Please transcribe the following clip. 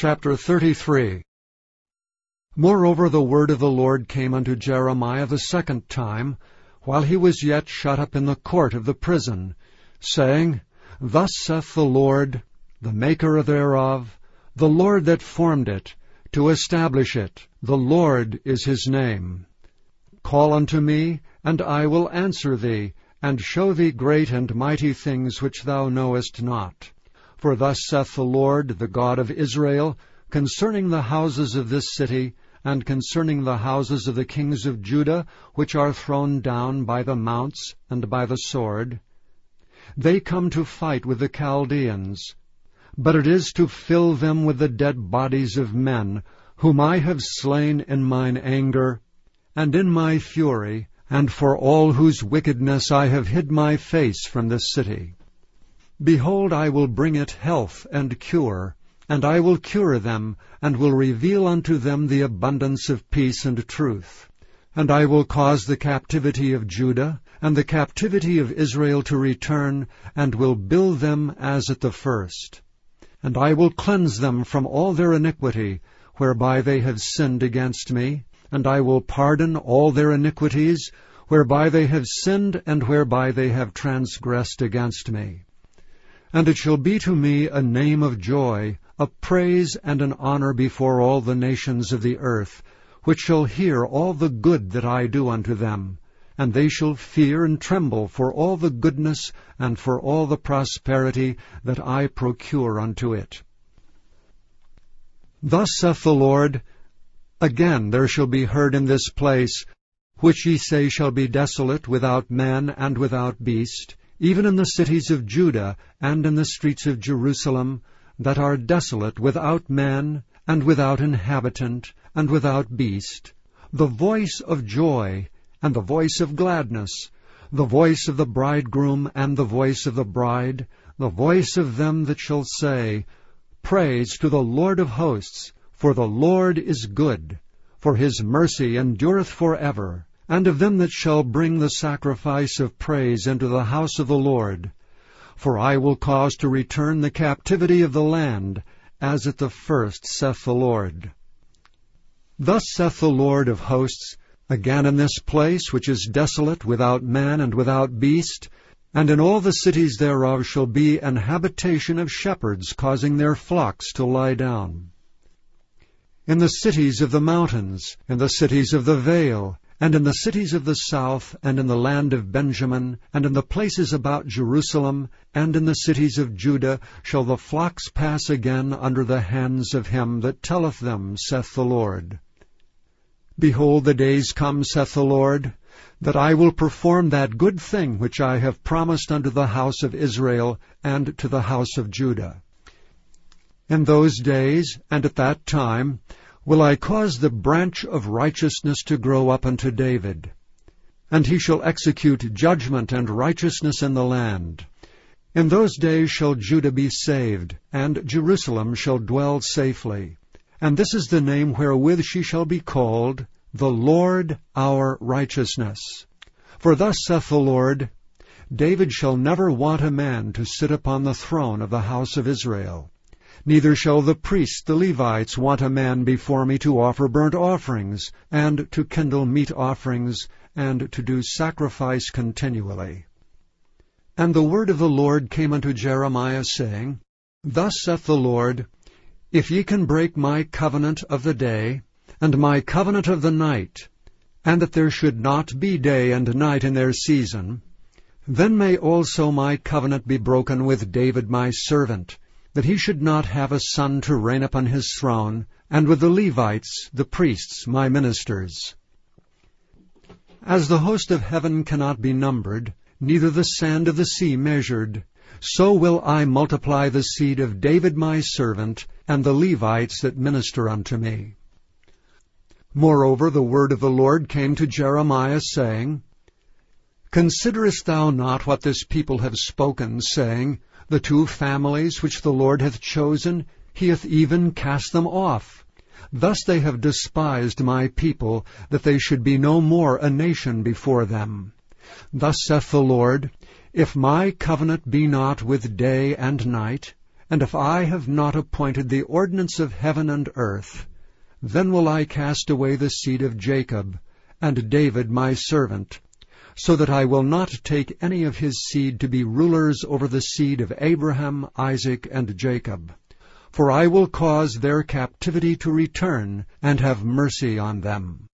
Chapter 33. Moreover the word of the Lord came unto Jeremiah the second time, while he was yet shut up in the court of the prison, saying, Thus saith the Lord, the Maker thereof, the Lord that formed it, to establish it, the Lord is his name. Call unto me, and I will answer thee, and show thee great and mighty things which thou knowest not. For thus saith the Lord, the God of Israel, concerning the houses of this city, and concerning the houses of the kings of Judah, which are thrown down by the mounts and by the sword. They come to fight with the Chaldeans, but it is to fill them with the dead bodies of men, whom I have slain in mine anger, and in my fury, and for all whose wickedness I have hid my face from this city. Behold, I will bring it health and cure, and I will cure them, and will reveal unto them the abundance of peace and truth. And I will cause the captivity of Judah, and the captivity of Israel to return, and will build them as at the first. And I will cleanse them from all their iniquity, whereby they have sinned against me, and I will pardon all their iniquities, whereby they have sinned, and whereby they have transgressed against me. And it shall be to me a name of joy, a praise and an honor before all the nations of the earth, which shall hear all the good that I do unto them, and they shall fear and tremble for all the goodness and for all the prosperity that I procure unto it. Thus saith the Lord, Again there shall be heard in this place, which ye say shall be desolate, without man and without beast, even in the cities of Judah and in the streets of Jerusalem, that are desolate, without man and without inhabitant and without beast, the voice of joy and the voice of gladness, the voice of the bridegroom and the voice of the bride, the voice of them that shall say, Praise to the Lord of hosts, for the Lord is good, for his mercy endureth forever, and of them that shall bring the sacrifice of praise into the house of the Lord. For I will cause to return the captivity of the land, as at the first, saith the Lord. Thus saith the Lord of hosts, Again in this place, which is desolate, without man and without beast, and in all the cities thereof shall be an habitation of shepherds, causing their flocks to lie down. In the cities of the mountains, in the cities of the vale, and in the cities of the south, and in the land of Benjamin, and in the places about Jerusalem, and in the cities of Judah, shall the flocks pass again under the hands of him that telleth them, saith the Lord. Behold, the days come, saith the Lord, that I will perform that good thing which I have promised unto the house of Israel and to the house of Judah. In those days, and at that time, will I cause the branch of righteousness to grow up unto David, and he shall execute judgment and righteousness in the land. In those days shall Judah be saved, and Jerusalem shall dwell safely. And this is the name wherewith she shall be called, the Lord our righteousness. For thus saith the Lord, David shall never want a man to sit upon the throne of the house of Israel. Neither shall the priests, the Levites, want a man before me to offer burnt offerings, and to kindle meat offerings, and to do sacrifice continually. And the word of the Lord came unto Jeremiah, saying, Thus saith the Lord, If ye can break my covenant of the day, and my covenant of the night, and that there should not be day and night in their season, then may also my covenant be broken with David my servant, that he should not have a son to reign upon his throne, and with the Levites, the priests, my ministers. As the host of heaven cannot be numbered, neither the sand of the sea measured, so will I multiply the seed of David my servant, and the Levites that minister unto me. Moreover the word of the Lord came to Jeremiah, saying, Considerest thou not what this people have spoken, saying, The 2 families which the Lord hath chosen, he hath even cast them off. Thus they have despised my people, that they should be no more a nation before them. Thus saith the Lord, If my covenant be not with day and night, And if I have not appointed the ordinance of heaven and earth, then will I cast away the seed of Jacob, and David my servant, so that I will not take any of his seed to be rulers over the seed of Abraham, Isaac, and Jacob. For I will cause their captivity to return, and have mercy on them.